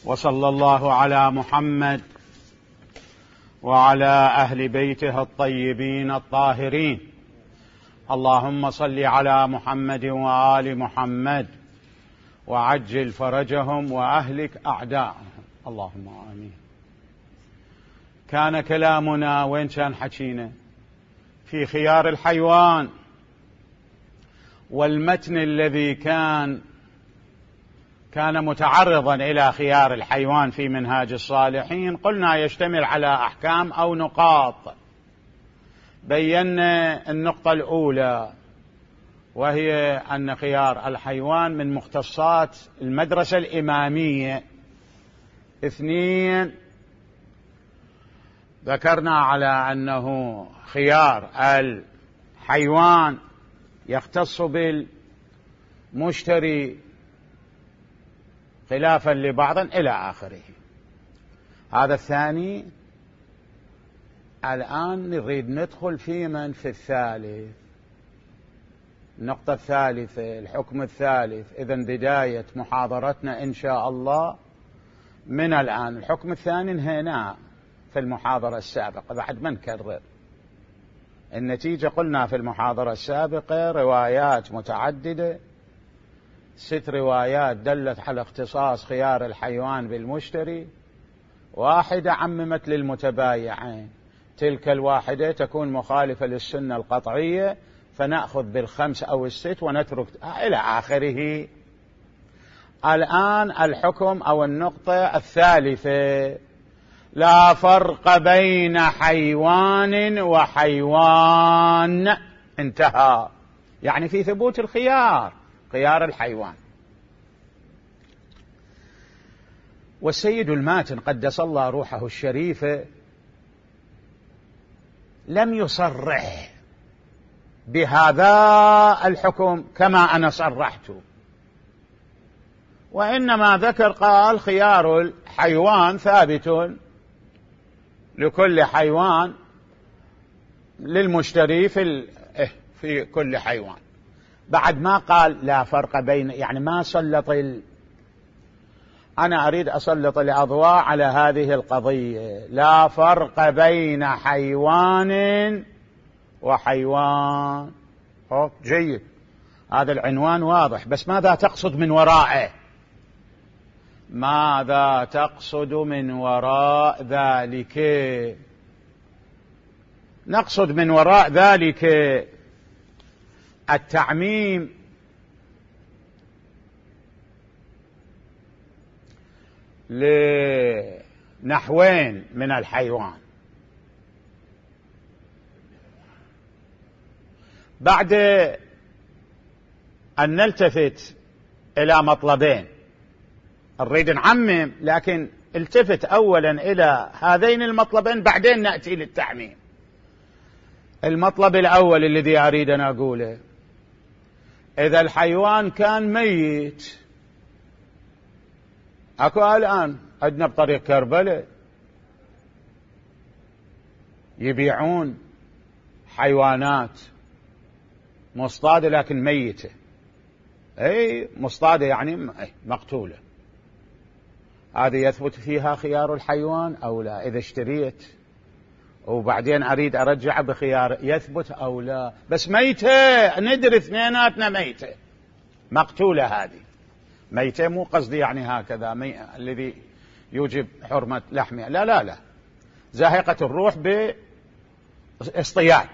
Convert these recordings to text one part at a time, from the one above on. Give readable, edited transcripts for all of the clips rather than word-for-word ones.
وصلى الله على محمد وعلى أهل بيته الطيبين الطاهرين. اللهم صل على محمد وآل محمد وعجل فرجهم وأهلك أعداءهم، اللهم آمين. كان كلامنا وين كان حكينا؟ في خيار الحيوان، والمتن الذي كان متعرضا إلى خيار الحيوان في منهاج الصالحين قلنا يشتمل على أحكام أو نقاط. بينا النقطة الأولى وهي أن خيار الحيوان من مختصات المدرسة الإمامية. 2، ذكرنا على أنه خيار الحيوان يختص بالمشتري خلافا لبعض إلى آخره. هذا الثاني. الآن نريد ندخل في الثالث، النقطة الثالثة، الحكم الثالث. إذن بداية محاضرتنا إن شاء الله من الآن. الحكم الثاني انهيناه في المحاضرة السابقة، بعد ما نكرر. النتيجة قلنا في المحاضرة السابقة روايات متعددة، 6 روايات دلت على اختصاص خيار الحيوان بالمشتري، 1 عممت للمتبايعين. تلك الواحدة تكون مخالفة للسنة القطعية، فنأخذ بال5 أو ال6 ونترك إلى آخره. الآن الحكم أو النقطة الثالثة: لا فرق بين حيوان وحيوان. انتهى. يعني في ثبوت خيار الحيوان. والسيد الماتن قدس الله روحه الشريفة لم يصرح بهذا الحكم كما أنا صرحت، وإنما ذكر قال خيار الحيوان ثابت لكل حيوان للمشتري في كل حيوان، بعد ما قال لا فرق بين، يعني ما سلط أنا أريد أسلط الأضواء على هذه القضية. لا فرق بين حيوان وحيوان. جيد، هذا العنوان واضح، بس ماذا تقصد من ورائه؟ ماذا تقصد من وراء ذلك؟ نقصد من وراء ذلك التعميم لنحوين من الحيوان. بعد أن نلتفت إلى مطلبين، نريد نعمم، لكن التفت أولا إلى هذين المطلبين بعدين نأتي للتعميم. المطلب الأول الذي أريد أن أقوله: إذا الحيوان كان ميت، أكو الآن عندنا بطريق كربلاء يبيعون حيوانات مصطادة لكن ميتة. مصطادة يعني مقتولة. هذه يثبت فيها خيار الحيوان أو لا؟ إذا اشتريت وبعدين أريد أرجع بخيار، يثبت أو لا؟ بس ميتة، ندري اثنيناتنا ميتة، مقتولة. هذه ميتة، مو قصدي يعني هكذا الذي يوجب حرمة لحمها، لا لا لا، زاهقة الروح باصطياد.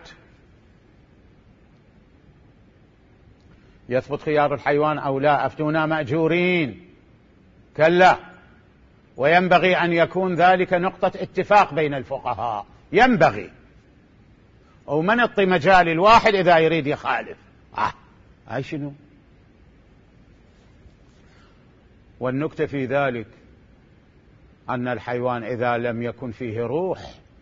يثبت خيار الحيوان أو لا؟ أفتونا مأجورين. كلا، وينبغي أن يكون ذلك نقطة اتفاق بين الفقهاء، ينبغي، ومن يعطي مجال الواحد إذا يريد يخالف. هاي شنو؟ والنكتة في ذلك أن الحيوان إذا لم يكن فيه روح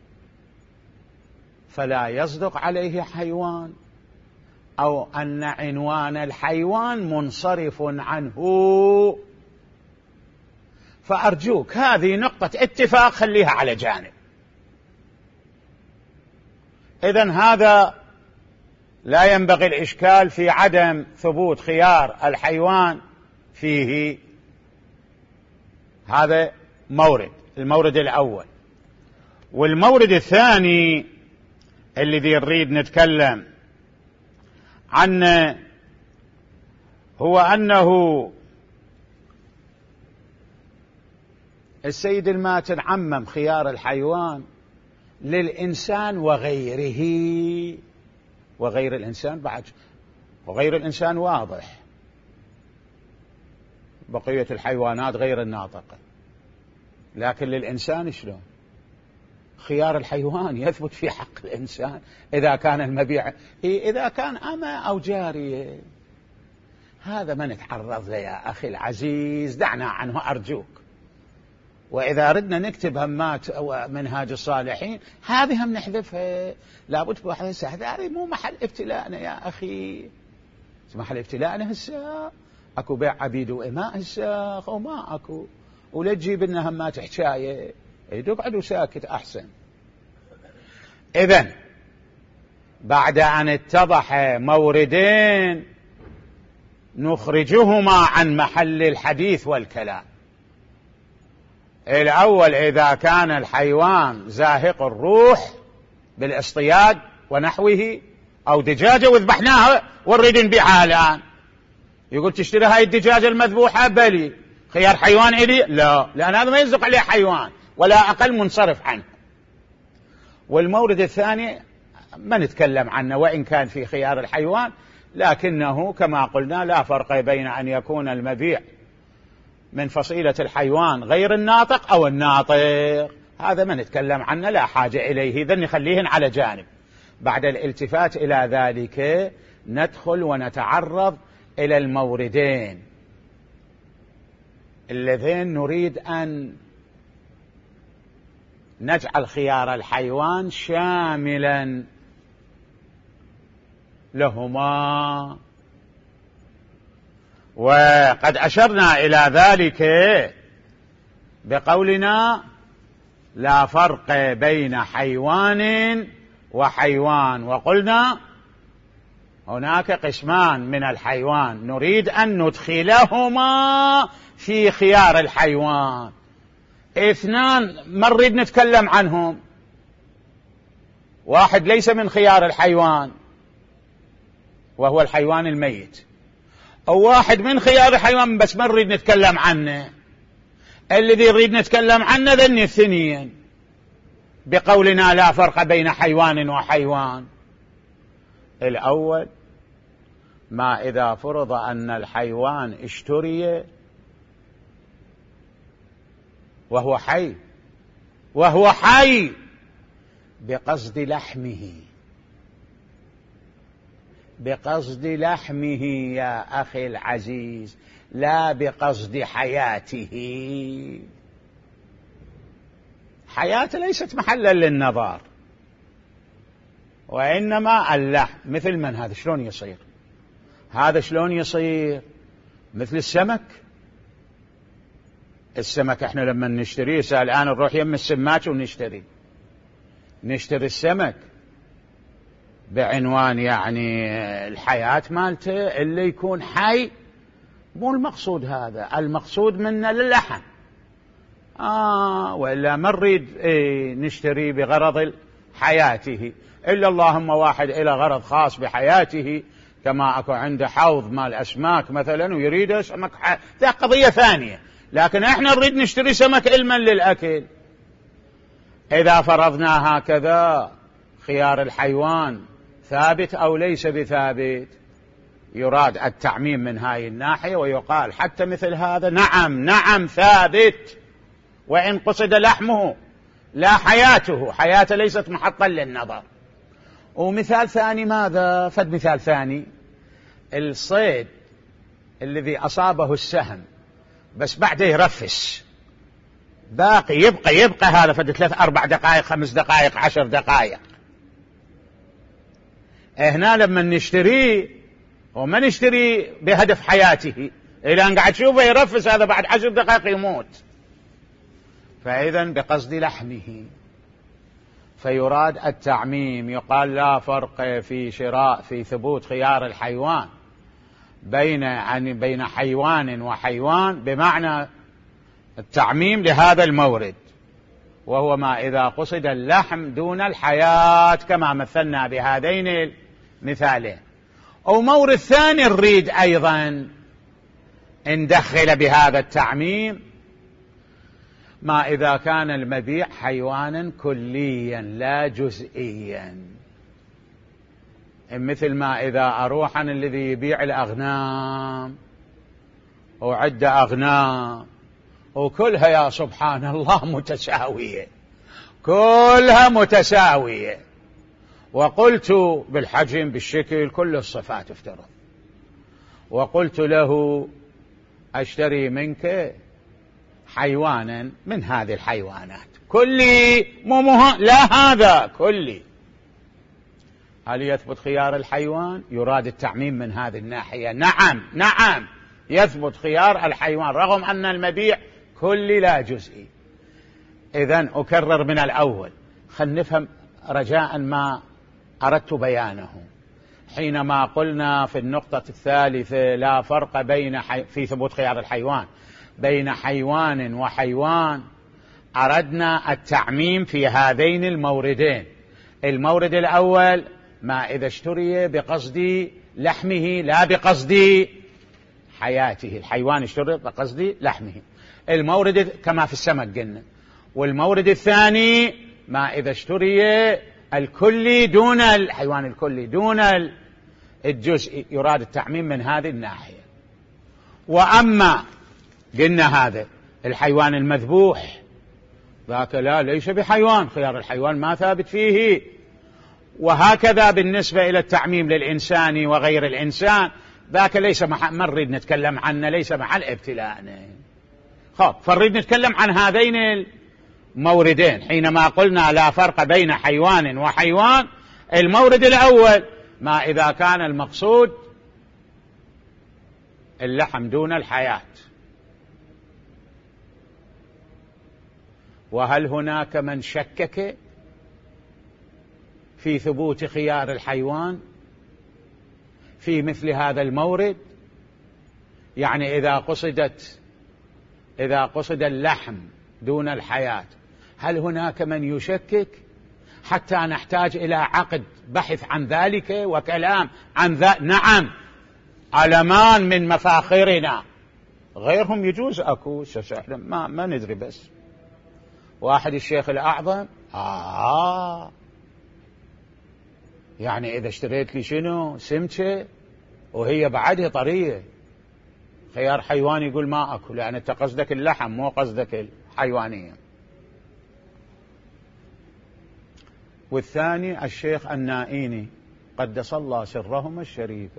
فلا يصدق عليه حيوان، أو أن عنوان الحيوان منصرف عنه. فأرجوك هذه نقطة اتفاق خليها على جانب. إذن هذا لا ينبغي الإشكال في عدم ثبوت خيار الحيوان فيه. هذا المورد الأول. والمورد الثاني الذي نريد نتكلم عنه هو أنه السيد الماتن عمم خيار الحيوان للإنسان وغيره، وغير الإنسان بعد، وغير الإنسان واضح، بقية الحيوانات غير الناطقة، لكن للإنسان شلون؟ خيار الحيوان يثبت في حق الإنسان إذا كان المبيع، إذا كان أما أو جارية، هذا ما نتعرض له يا أخي العزيز، دعنا عنه أرجوك. وإذا ردنا نكتب همات أو منهاج الصالحين هذه هم نحذفها، لابد بواحد هذا مو محل ابتلاءنا يا أخي، محل ابتلاءنا هسه أكو بيع عبيد وإماء هسه أو ما أكو، ولا تجيب لنا همات حكاية، تقعد ساكت أحسن. إذن بعد أن اتضح موردين نخرجهما عن محل الحديث والكلام. الأول إذا كان الحيوان زاهق الروح بالاصطياد ونحوه، أو دجاجة وذبحناها ونريد نبيعها الآن، يقول تشتري هاي الدجاجة المذبوحة؟ بلي. خيار حيوان إلي؟ لا، لأن هذا ما يصدق عليه حيوان ولا أقل، منصرف عنه. والمورد الثاني ما نتكلم عنه وإن كان في خيار الحيوان، لكنه كما قلنا لا فرق بين أن يكون المبيع من فصيلة الحيوان غير الناطق أو الناطق، هذا ما نتكلم عنه، لا حاجة إليه، إذن نخليهن على جانب. بعد الالتفات إلى ذلك ندخل ونتعرض إلى الموردين اللذين نريد أن نجعل خيار الحيوان شاملا لهما، وقد أشرنا إلى ذلك بقولنا لا فرق بين حيوان وحيوان، وقلنا هناك قسمان من الحيوان نريد أن ندخلهما في خيار الحيوان، اثنان ما نريد نتكلم عنهم، واحد ليس من خيار الحيوان وهو الحيوان الميت، أو واحد من خيار الحيوان بس ما نريد نتكلم عنه. الذي نريد نتكلم عنه ذن الثنين بقولنا لا فرق بين حيوان وحيوان. الأول ما إذا فرض أن الحيوان اشتري وهو حي بقصد لحمه يا أخي العزيز، لا بقصد حياته. حياته ليست محلا للنظر، وإنما اللحم. مثل من هذا؟ شلون يصير هذا؟ شلون يصير مثل السمك احنا لما نشتريه الآن نروح يم السماك ونشتري السمك بعنوان يعني الحياة مالته اللي يكون حي، مو المقصود هذا، المقصود منه للحم. وإلا ما نريد نشتري بغرض حياته، إلا اللهم واحد إلى غرض خاص بحياته، كما أكو عنده حوض مال أسماك مثلا ويريد سمك ذا قضية ثانية، لكن احنا نريد نشتري سمك علما للأكل. إذا فرضنا هكذا خيار الحيوان ثابت أو ليس بثابت؟ يراد التعميم من هاي الناحية، ويقال حتى مثل هذا نعم ثابت، وإن قصد لحمه لا حياته ليست محطا للنظر. ومثال ثاني، ماذا فد مثال ثاني؟ الصيد الذي أصابه السهم بس بعده يرفس، باقي يبقى هذا فد 3-4 دقائق 5 دقائق 10 دقائق. هنا لما نشتريه وما نشتري بهدف حياته، إلى أن قاعد تشوفه يرفس هذا بعد 10 دقائق يموت، فإذا بقصد لحمه، فيراد التعميم. يقال لا فرق في ثبوت خيار الحيوان بين حيوان وحيوان، بمعنى التعميم لهذا المورد، وهو ما إذا قصد اللحم دون الحياة كما مثلنا بهذين المثالين. أو مورد ثاني نريد أيضا ندخل بهذا التعميم ما إذا كان المبيع حيوانا كليا لا جزئيا، مثل ما إذا أروح عن الذي يبيع الأغنام وعدة أغنام وكلها يا سبحان الله متساوية، كلها متساوية، وقلت بالحجم بالشكل كل الصفات افترض، وقلت له أشتري منك حيوانا من هذه الحيوانات كلي، لا هذا كلي، هل يثبت خيار الحيوان؟ يراد التعميم من هذه الناحية. نعم يثبت خيار الحيوان رغم أن المبيع كلي لا جزئي. إذن أكرر من الأول، خلنا نفهم رجاء ما أردت بيانه. حينما قلنا في النقطة الثالثة لا فرق في ثبوت خيار الحيوان بين حيوان وحيوان، أردنا التعميم في هذين الموردين. المورد الأول ما إذا اشتري بقصد لحمه لا بقصد حياته، الحيوان اشتري بقصد لحمه، المورد كما في السمك قلنا. والمورد الثاني ما إذا اشتري الكلي دون الحيوان الكلي دون الجزء، يراد التعميم من هذه الناحية. وأما قلنا هذا الحيوان المذبوح ذاك لا ليس بحيوان، خيار الحيوان ما ثابت فيه. وهكذا بالنسبة إلى التعميم للإنسان وغير الإنسان، ذاك ليس ما نريد نتكلم عنه، ليس محل ابتلاءنا. فنريد نتكلم عن هذين الموردين. حينما قلنا لا فرق بين حيوان وحيوان، المورد الأول ما إذا كان المقصود اللحم دون الحياة. وهل هناك من شكك في ثبوت خيار الحيوان في مثل هذا المورد؟ يعني إذا قصد اللحم دون الحياة، هل هناك من يشكك حتى نحتاج إلى عقد بحث عن ذلك وكلام عن ذلك؟ نعم، علمان من مفاخرنا، غيرهم يجوز أكو ما ندري. بس واحد الشيخ الأعظم يعني إذا اشتريت لي شنو سمكة وهي بعدها طرية خيار حيواني، يقول ما أكل، لأن أنت قصدك اللحم مو قصدك الحيوانية. والثاني الشيخ النائيني قدس الله سرهما الشريف.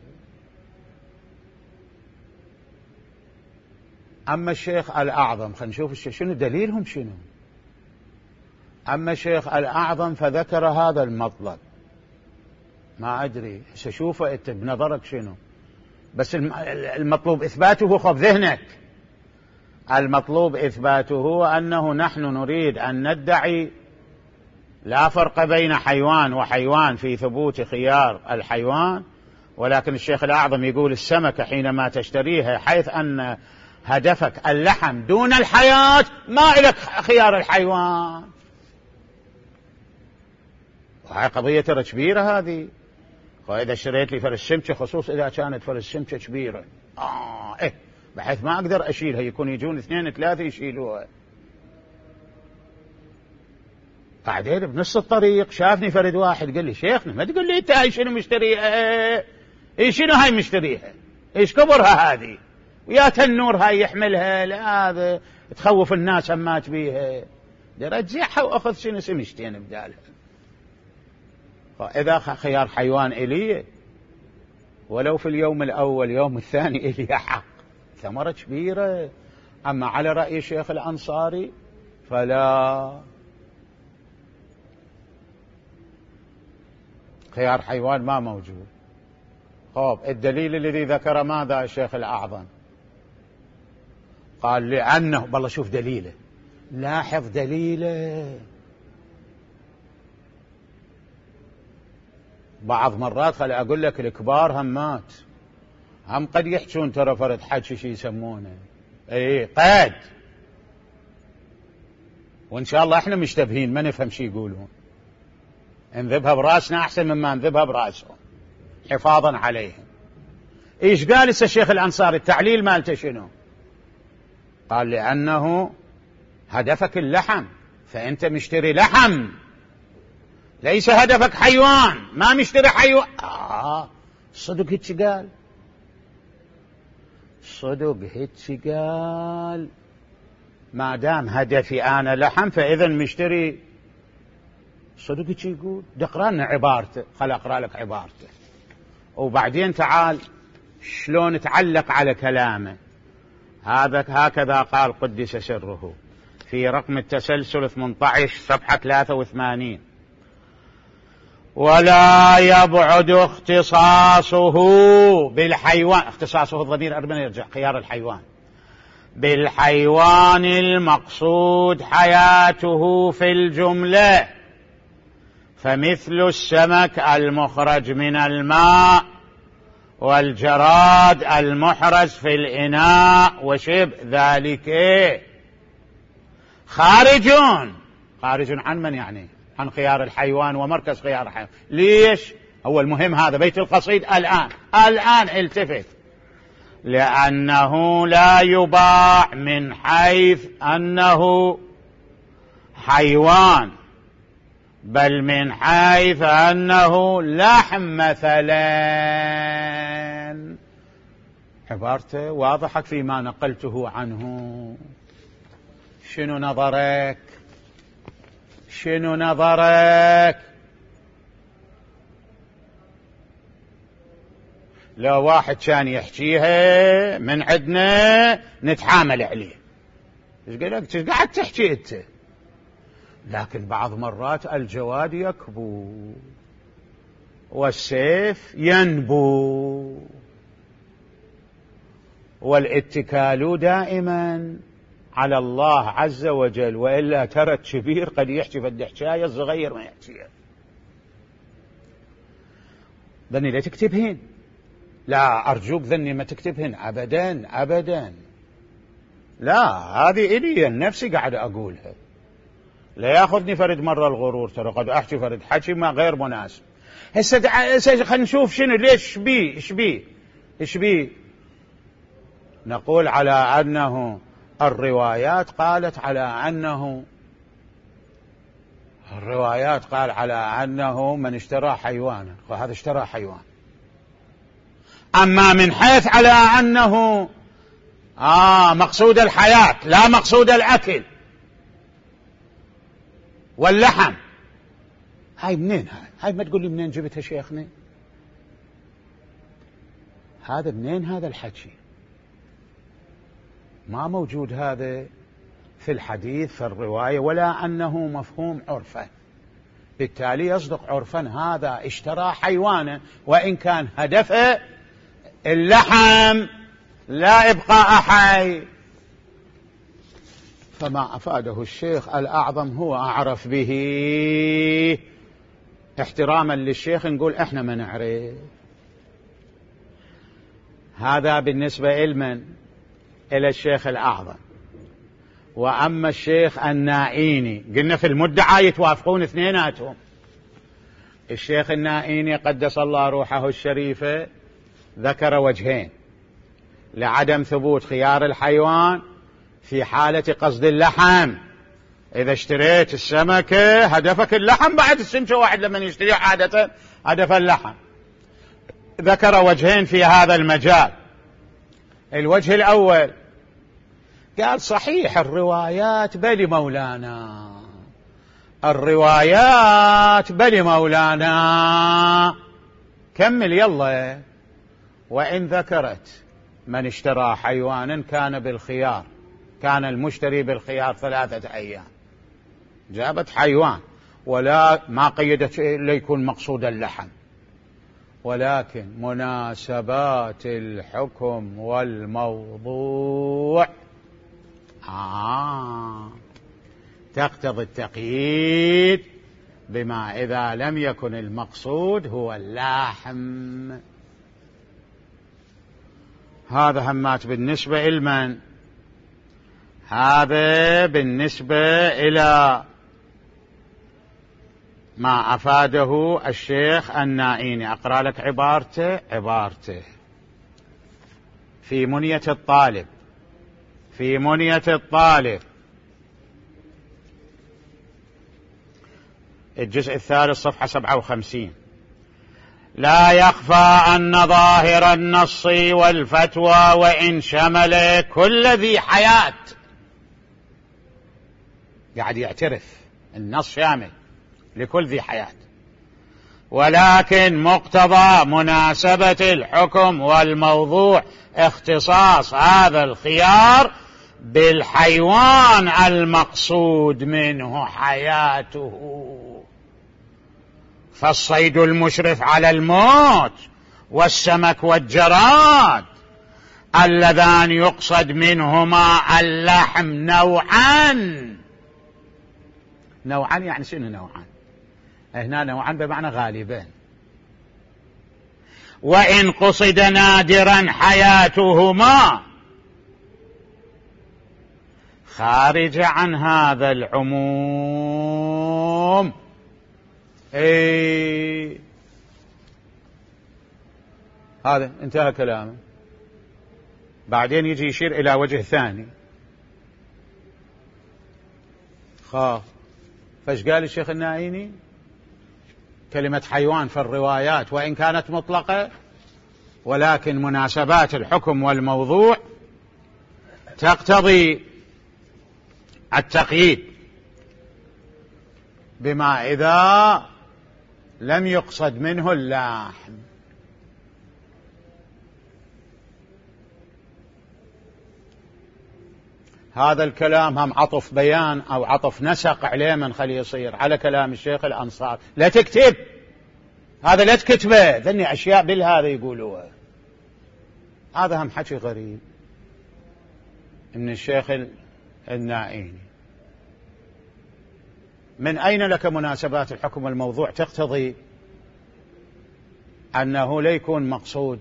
أما الشيخ الأعظم خلينا نشوف شنو دليلهم شنو. أما الشيخ الأعظم فذكر هذا المطلب، ما أدري سشوفه أنت بنظرك شنو، بس المطلوب إثباته خذ ذهنك. المطلوب إثباته أنه نحن نريد أن ندعي لا فرق بين حيوان وحيوان في ثبوت خيار الحيوان، ولكن الشيخ الأعظم يقول السمكة حينما تشتريها حيث أن هدفك اللحم دون الحياة ما إلك خيار الحيوان. وهي قضية كبيرة هذه. وإذا اشتريت لي فرس سمكة، خصوص إذا كانت فرس سمكة كبيرة بحيث ما أقدر أشيلها، يكون يجون 2 3 يشيلوها. بعدين بنص الطريق شافني فرد واحد قال لي شيخنا ما تقول لي انت هاي شنو مشتريها؟ شنو هاي مشتريها؟ ايش كبرها هذه؟ ويا تنور هاي يحملها، لا هذا تخوف الناس اما تبيها، رجعها واخذ شنو سمشتين بدالها. فاذا خيار حيوان الي ولو في اليوم الاول يوم الثاني الي حق، ثمرة كبيرة. اما على رأي الشيخ الأنصاري فلا، خيار حيوان ما موجود. الدليل الذي ذكر ماذا الشيخ الأعظم؟ قال لأنه بالله شوف دليله، لاحظ دليله. بعض مرات خلي أقول لك الكبار هم قد يحجون ترى فرد حج شي يسمونه قيد وإن شاء الله إحنا مشتبهين ما نفهم شي يقولون، انذبها براسنا أحسن مما انذبها براسهم حفاظا عليهم. إيش قال الشيخ الأنصاري التعليل مالته شنو؟ قال لأنه هدفك اللحم، فأنت مشتري لحم، ليس هدفك حيوان، ما مشتري حيوان. صدق هيك قال، صدق هيك قال، ما دام هدفي أنا لحم فإذا مشتري. صدق هيك يقول. اقرأ لنا عبارته، خل أقرأ لك عبارته وبعدين تعال شلون تعلق على كلامه. هكذا قال قدس سره في رقم التسلسل 18 صفحة 83: ولا يبعد اختصاصه بالحيوان، اختصاصه الضمير أربعين يرجع خيار الحيوان، بالحيوان المقصود حياته في الجملة، فمثل السمك المخرج من الماء والجراد المحرز في الإناء وشبه ذلك خارج عن من؟ يعني عن خيار الحيوان ومركز خيار الحيوان. ليش؟ أول مهم هذا بيت القصيد. الآن التفت، لأنه لا يباع من حيث أنه حيوان، بل من حيث أنه لحم مثلا. عبارته واضحة فيما نقلته عنه. شنو نظرك؟ شنو نظرك؟ لو واحد كان يحكيها من عندنا نتحامل عليه، ايش قاعد تحكي انت؟ لكن بعض مرات الجواد يكبو والسيف ينبو، والاتكال دائما على الله عز وجل، وإلا ترى الكبير قد يحكي فد حكاية الصغير ما يحكيها. ذني لا تكتبهن، لا أرجوك ذني ما تكتبهن أبدا أبدا، لا هذه إلي نفسي قاعد أقولها، لا ياخذني فرد مرة الغرور، ترى قد أحكي فرد حكي ما غير مناسب. هسه خلينا نشوف شنو ليش إيش بيه نقول على أنه الروايات قالت على أنه من اشترى حيوانا فهذا اشترى حيوان. أما من حيث على أنه مقصود الحياة لا مقصود الأكل واللحم، هاي منين؟ هاي ما تقول لي منين جبتها شيخنا؟ هذا منين هذا الحكي؟ ما موجود هذا في الحديث في الرواية، ولا أنه مفهوم عرفا، بالتالي يصدق عرفا هذا اشترى حيوانا وإن كان هدفه اللحم لا إبقاء حي. فما أفاده الشيخ الأعظم هو أعرف به، احتراما للشيخ نقول احنا ما نعرف. هذا بالنسبة إلى الشيخ الأعظم. وأما الشيخ النائيني قلنا في المدعى يتوافقون اثنيناتهم. الشيخ النائيني قدس الله روحه الشريفة ذكر وجهين لعدم ثبوت خيار الحيوان في حالة قصد اللحم. إذا اشتريت السمكة هدفك اللحم، بعد السمكة واحد لما يشتري عادة هدف اللحم. ذكر وجهين في هذا المجال. الوجه الأول قال صحيح الروايات بل مولانا، الروايات بل مولانا، كمل يلا. وإن ذكرت من اشترى حيوانا كان بالخيار، كان المشتري بالخيار 3 أيام، جابت حيوان ولا ما قيدت ليكون مقصود اللحم، ولكن مناسبات الحكم والموضوع تقتضي التقييد بما إذا لم يكن المقصود هو اللحم. هذا همات بالنسبة لمن؟ هذا بالنسبة إلى ما أفاده الشيخ النائيني. أقرأ لك عبارته في منية الطالب، في منية الطالب الجزء الثالث صفحة 57: لا يخفى أن ظاهر النص والفتوى وإن شمل كل ذي حياة، قاعد يعترف النص شامل لكل ذي حياة، ولكن مقتضى مناسبة الحكم والموضوع اختصاص هذا الخيار بالحيوان المقصود منه حياته. فالصيد المشرف على الموت والسمك والجراد اللذان يقصد منهما اللحم نوعان يعني شنو نوعان؟ هنا نوعان بمعنى غالبا، وإن قصد نادرا حياتهما خارج عن هذا العموم. هذا انتهى كلامه. بعدين يجي يشير إلى وجه ثاني. فايش قال الشيخ النائيني؟ كلمة حيوان في الروايات وإن كانت مطلقة، ولكن مناسبات الحكم والموضوع تقتضي التقييد بما إذا لم يقصد منه اللحم. هذا الكلام هم عطف بيان أو عطف نسق عليه من خليه يصير على كلام الشيخ الأنصار. لا تكتب هذا، لا تكتبه، ذني أشياء بالهذا يقولوها. هذا هم حكي غريب من الشيخ النائيني. من أين لك مناسبات الحكم والموضوع تقتضي أنه لا يكون مقصود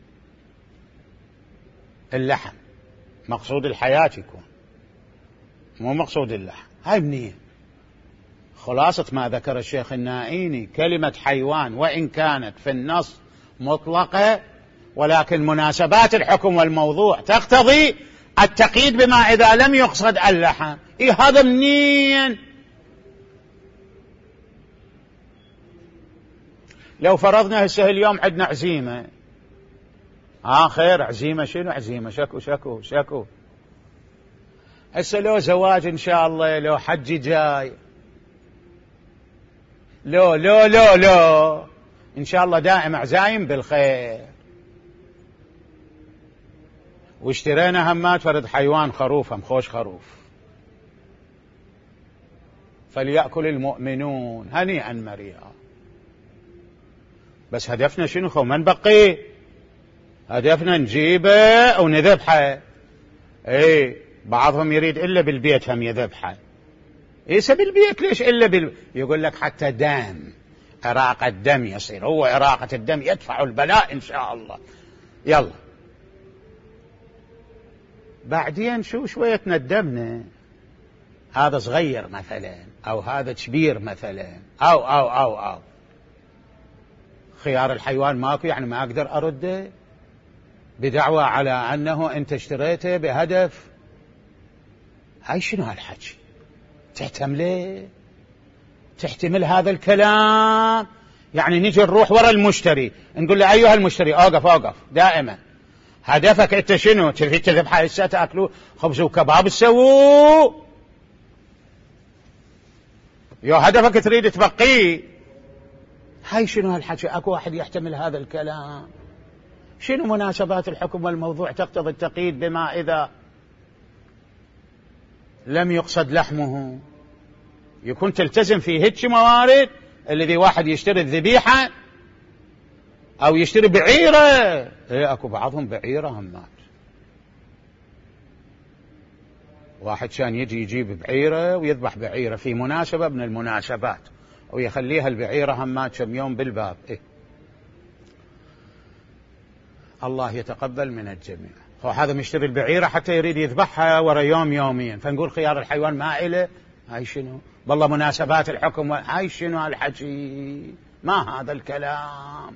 اللحم، مقصود الحياة يكون، مو مقصود اللحم؟ هاي منين؟ خلاصة ما ذكر الشيخ النائيني كلمة حيوان وإن كانت في النص مطلقة، ولكن مناسبات الحكم والموضوع تقتضي التقييد بما إذا لم يقصد اللحم. هذا منين؟ لو فرضنا هسه اليوم عندنا عزيمة، خير، عزيمة شنو عزيمة؟ شكو هسه لو زواج إن شاء الله، لو حج جاي، لو إن شاء الله دائم عزايم بالخير. واشترينا همات فرد حيوان خروف، هم خوش خروف، فليأكل المؤمنون هنيئا مريئا. بس هدفنا شنو؟ خو ما نبقي، هدفنا نجيبه ونذبحه. بعضهم يريد إلا بالبيت هم يذبحه. بالبيت ليش إلا يقول لك حتى دم، إراقة الدم يصير، هو إراقة الدم يدفع البلاء إن شاء الله. يلا بعدين شوية ندمنا، هذا صغير مثلا، أو هذا كبير مثلا، أو خيار الحيوان ماكو، يعني ما أقدر أرده بدعوى على أنه أنت اشتريته بهدف. هاي شنو هالحكي؟ تحتمل هذا الكلام؟ يعني نجي نروح وراء المشتري نقول له أيها المشتري أوقف دائما، هدفك أنت شنو؟ تريد تذبح هسه تأكلوا خبز وكباب تسووا؟ هدفك تريد تبقيه؟ هاي شنو هالحكي؟ أكو واحد يحتمل هذا الكلام؟ شنو مناسبات الحكم والموضوع تقتضي التقييد بما إذا لم يقصد لحمه؟ يكون تلتزم في هيك موارد. الذي واحد يشتري الذبيحة أو يشتري بعيرة، أكو بعضهم بعيرة همات، واحد كان يجيب بعيرة ويذبح بعيرة في مناسبة من المناسبات، ويخليها البعيرة همات كم يوم بالباب. الله يتقبل من الجميع. هذا مشتري البعيرة حتى يريد يذبحها ورا يوم يومين، فنقول خيار الحيوان ما إله؟ هاي شنو؟ والله مناسبات الحكم هاي شنو هالحكي؟ ما هذا الكلام.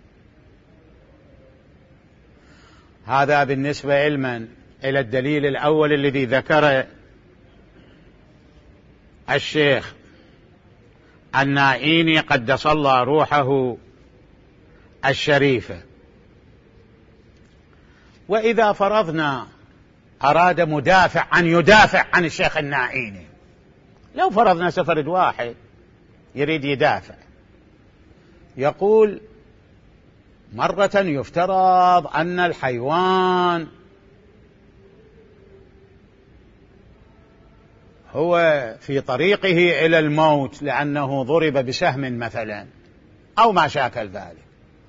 هذا بالنسبة علما إلى الدليل الأول الذي ذكره الشيخ النائيني قدس الله روحه الشريفة. وإذا فرضنا أراد مدافع أن يدافع عن الشيخ النائيني، لو فرضنا سفرد واحد يريد يدافع، يقول مرة يفترض أن الحيوان هو في طريقه إلى الموت لأنه ضرب بسهم مثلا أو ما شاكل ذلك،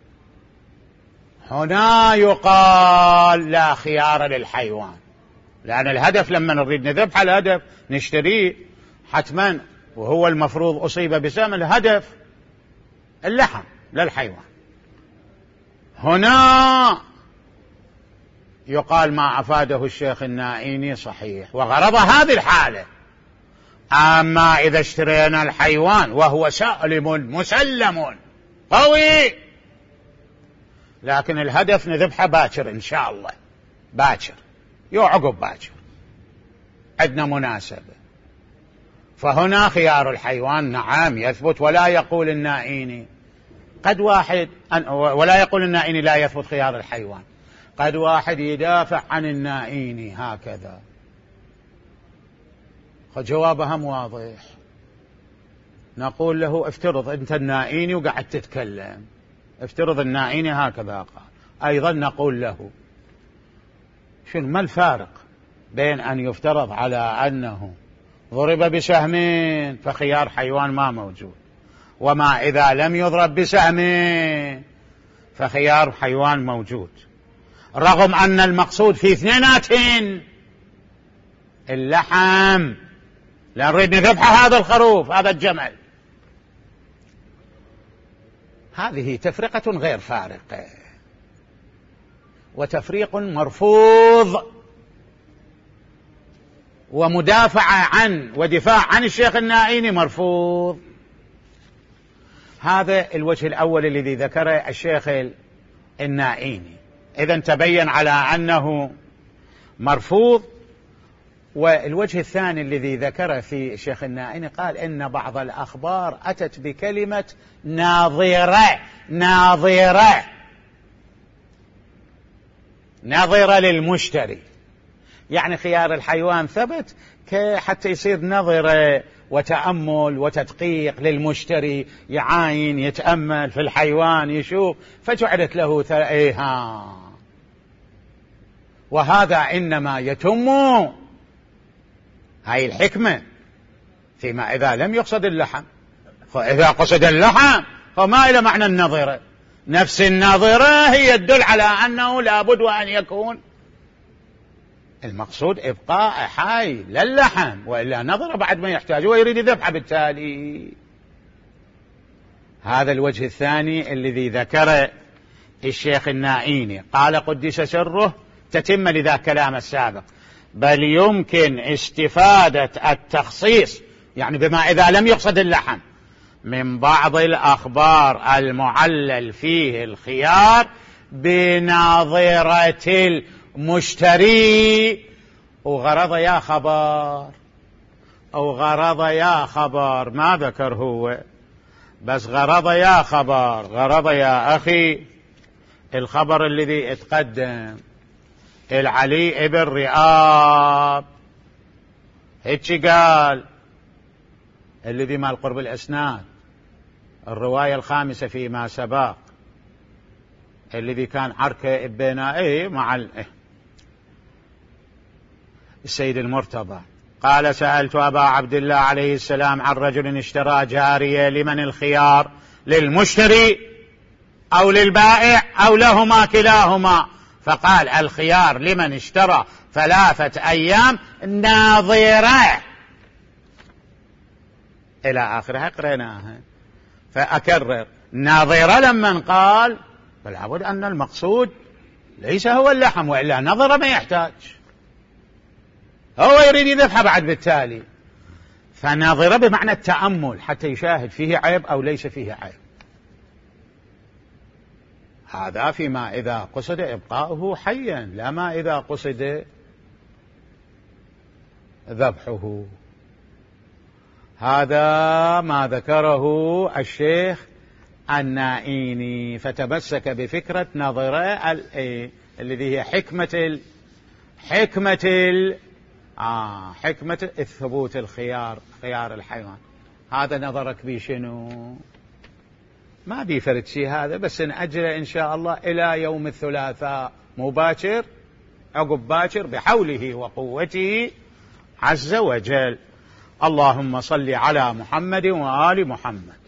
هنا يقال لا خيار للحيوان، لأن الهدف لما نريد نذبح الهدف نشتريه حتما، وهو المفروض أصيب بسهم، الهدف اللحم للحيوان. هنا يقال ما أفاده الشيخ النائيني صحيح وغرض هذه الحالة. أما إذا اشترينا الحيوان وهو سالم مسلم قوي، لكن الهدف نذبحه باكر إن شاء الله، باكر يعقب باكر عندنا مناسبة، فهنا خيار الحيوان نعم يثبت. ولا يقول النائيني قد واحد ولا يقول النائيني لا يثبت خيار الحيوان، قد واحد يدافع عن النائيني هكذا. جوابهم واضح، نقول له افترض أنت النائيني وقاعد تتكلم، افترض النائيني هكذا قال، أيضا نقول له شنو ما الفارق بين أن يفترض على أنه ضرب بسهمين فخيار حيوان ما موجود، وما إذا لم يضرب بسهمين فخيار حيوان موجود، رغم أن المقصود في اثنيناتهم اللحم، لا نريد نذبح هذا الخروف هذا الجمل. هذه تفرقة غير فارقة، وتفريق مرفوض، ومدافعة عن ودفاع عن الشيخ النائيني مرفوض. هذا الوجه الأول الذي ذكره الشيخ النائيني، إذن تبين على أنه مرفوض. والوجه الثاني الذي ذكره في الشيخ النائيني قال إن بعض الأخبار أتت بكلمة ناظرة، نظرة للمشتري، يعني خيار الحيوان ثبت حتى يصير نظرة وتأمل وتدقيق للمشتري، يعاين يتأمل في الحيوان يشوف، فجعلت له ثائها. وهذا إنما يتم هاي الحكمة فيما إذا لم يقصد اللحم، فإذا قصد اللحم فما إلى معنى النظرة، نفس النظرة هي تدل على أنه لابد وأن يكون المقصود إبقاء حي للحم، وإلا نظرة بعد ما يحتاج ويريد ذبحه. بالتالي هذا الوجه الثاني الذي ذكر الشيخ النائيني، قال قدس سره تتم لذا كلام السابق، بل يمكن استفادة التخصيص، يعني بما إذا لم يقصد اللحم، من بعض الأخبار المعلل فيه الخيار بناظرة المشتري، وغرض يا خبر أو غرض يا خبر، ما ذكر هو بس غرض يا خبر، غرض يا أخي الخبر الذي اتقدم العلي ابن رئاب هيك قال، الذي مال قرب الأسناد، الرواية الخامسة فيما سبق، الذي كان عركة بينه مع السيد المرتضى، قال سألت أبا عبد الله عليه السلام عن رجل اشترى جارية، لمن الخيار؟ للمشتري أو للبائع أو لهما كلاهما؟ فقال الخيار لمن اشترى 3 أيام ناظرة إلى آخرها قريناها. فأكرر ناظرة لمن قال فلا بد أن المقصود ليس هو اللحم، وإلا نظر ما يحتاج، هو يريد يذبحه بعد بالتالي، فناظرة بمعنى التأمل حتى يشاهد فيه عيب أو ليس فيه عيب. هذا فيما إذا قصد إبقاؤه حيا، لا ما إذا قصد ذبحه. هذا ما ذكره الشيخ النائيني، فتمسك بفكرة نظرة الذي هي حكمة الثبوت خيار الحيوان. هذا نظرك بي شنو؟ ما بيفرد شيء هذا، بس نأجله إن شاء الله إلى يوم الثلاثاء مباشر عقب باكر بحوله وقوته عز وجل. اللهم صل على محمد وآل محمد.